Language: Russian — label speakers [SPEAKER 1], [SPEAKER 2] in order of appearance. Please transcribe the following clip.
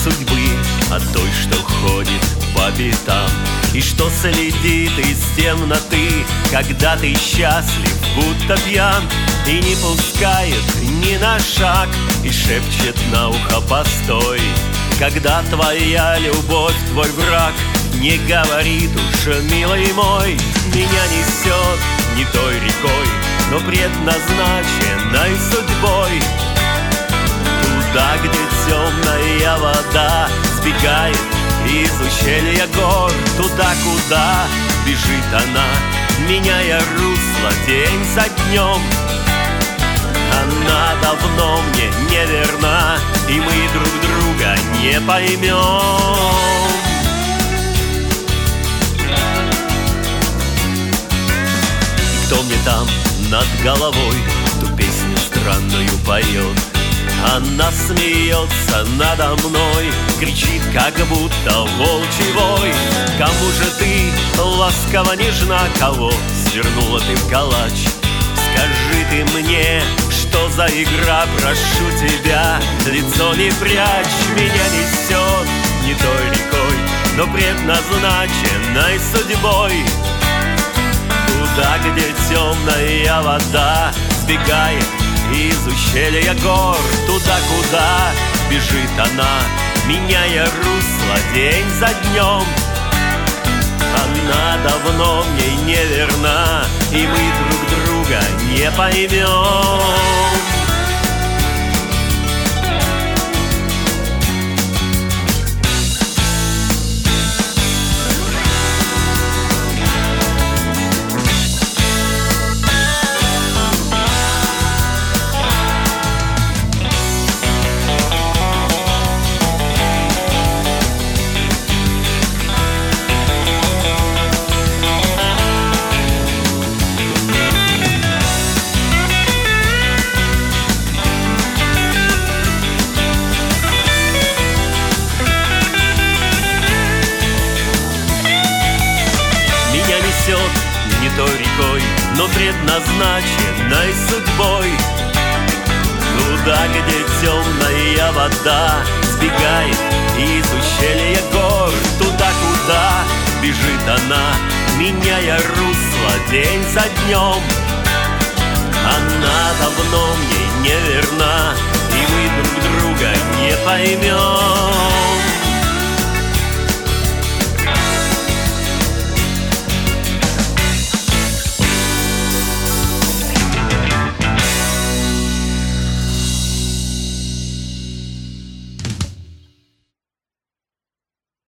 [SPEAKER 1] судьбы, от той, что ходит по пятам и что следит из темноты, когда ты счастлив, будто пьян, и не пускает ни на шаг, и шепчет на ухо: постой. Когда твоя любовь, твой враг, не говорит уж, милый мой, меня несет не той рекой, но предназначенной судьбой, туда, где темная вода сбегает из ущелья гор, туда, куда бежит она, меняя русло день за днем. Она давно мне не верна, и мы друг друга не поймем. И кто мне там над головой ту песню странную поет? Она смеется надо мной, кричит, как будто волчий вой. Кому же ты ласково нежна, кого свернула ты в калач? Скажи ты мне, что за игра, прошу тебя, лицо не прячь. Меня несет не той рекой, но предназначенной судьбой, туда, где темная вода сбегает из ущелья гор, туда, куда бежит она, меняя русло день за днем. Она давно мне не верна, и мы друг друга не поймем. Не той рекой, но предназначенной судьбой, туда, где темная вода сбегает из ущелья гор, туда, куда бежит она, меняя русло день за днем. Она давно мне не верна, и мы друг друга не поймем.